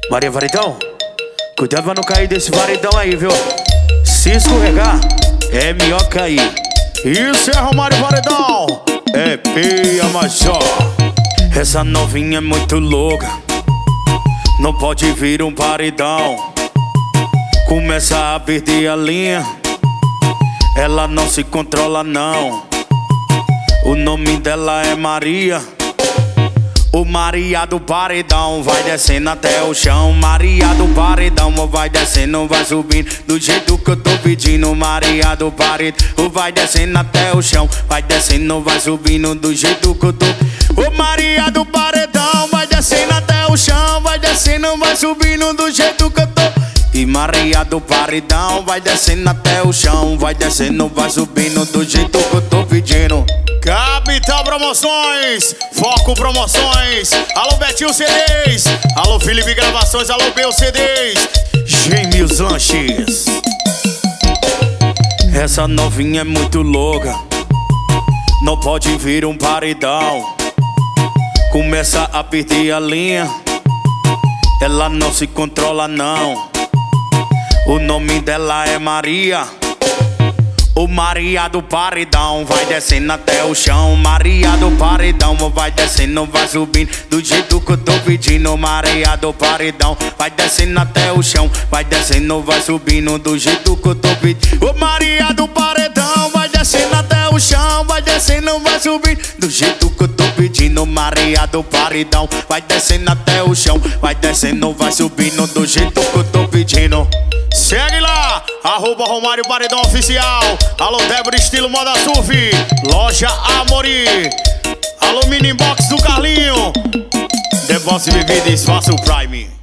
Maria Varidão, cuidado pra não cair desse varidão aí, viu? Se escorregar, é melhor cair. Isso é Romário Varidão, é peia major. Essa novinha é muito louca, não pode vir um paredão. Começa a perder a linha, ela não se controla não. O nome dela é Maria, o Maria do paredão. Vai descendo até o chão, Maria do paredão. Vai descendo, vai subindo do jeito que eu tô pedindo. Maria do paredão, vai descendo até o chão. Vai descendo, vai subindo do jeito que eu tô. Ô Maria do paredão, vai descendo até o chão. Vai descendo, vai subindo do jeito que eu tô. E Maria do paredão, vai descendo até o chão. Vai descendo, vai subindo do jeito que eu tô pedindo. Capital Promoções, Foco Promoções, alô Betinho CDs, alô Felipe Gravações, alô Bel CDs, Gêmeos Lanches. Essa novinha é muito louca, não pode vir um paredão. Começa a perder a linha, ela não se controla não. O nome dela é Maria, o Maria do paredão. Vai descendo até o chão, Maria do paredão. Vai descendo, vai subindo do jeito que eu tô pedindo. Maria do paredão, vai descendo até o chão. Vai descendo, vai subindo do jeito que eu tô pedindo. Ô Maria do paredão, vai descendo até o chão. Vai descendo, vai subindo do jeito que eu tô pedindo. Maria do paredão, vai descendo até o chão. Vai descendo, vai subindo do jeito que eu tô pedindo. Segue lá, @Romário Paredão Oficial. Alô Débora Estilo Moda Surf, Loja Amori, alô Mini Box do Carlinho, The Boss Bebidas, faça o Prime.